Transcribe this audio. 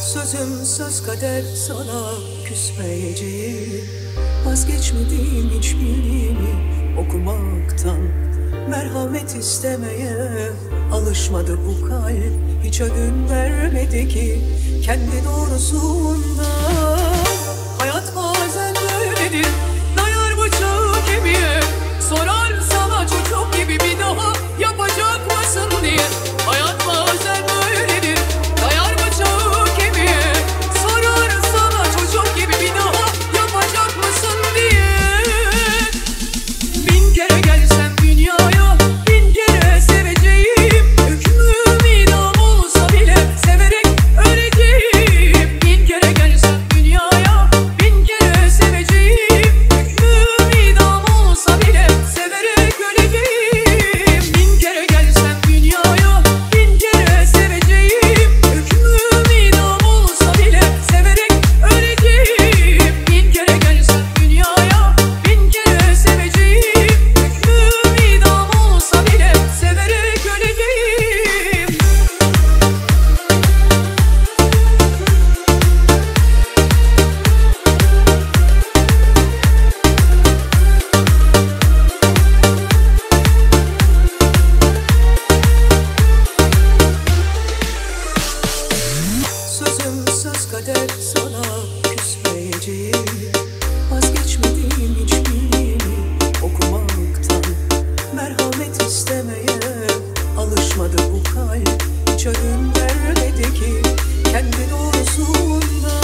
Sözüm söz kader, sana küsmeyeceğim. Vazgeçmediğim hiç bildiğimi okumaktan. Merhamet istemeye alışmadı bu kalp. Hiç ödün vermedi ki kendi doğrusunda. Hayat bazen böyledir, dayar bıçağı kemiğe. Sorar sana çocuk gibi bir daha yapacak mısın diye. Hayat bazen böyledir, dayar bıçağı kemiğe. Sorar sana çocuk gibi bir daha yapacak mısın diye. Bin kere gelsem dünyaya, bin kere seveceğim. Hükmüm idam olsa bile severek öleceğim. Bin kere gelsem dünyaya, bin kere seveceğim. Hükmüm idam olsa bile severek öleceğim. Bin kere gelsem dünyaya, bin kere seveceğim. Hükmüm idam olsa bile severek öleceğim. Bin kere gelsem dünyaya, bin kere seveceğim. Hükmüm idam olsa bile severek öleceğim. Sözüm söz kader, sana küsmeyeceğim. Vazgeçmediğim hiç bildiğimi okumaktan. Merhamet istemeye alışmadı bu kalp. Hiç ödün vermedi ki kendi doğrusunda.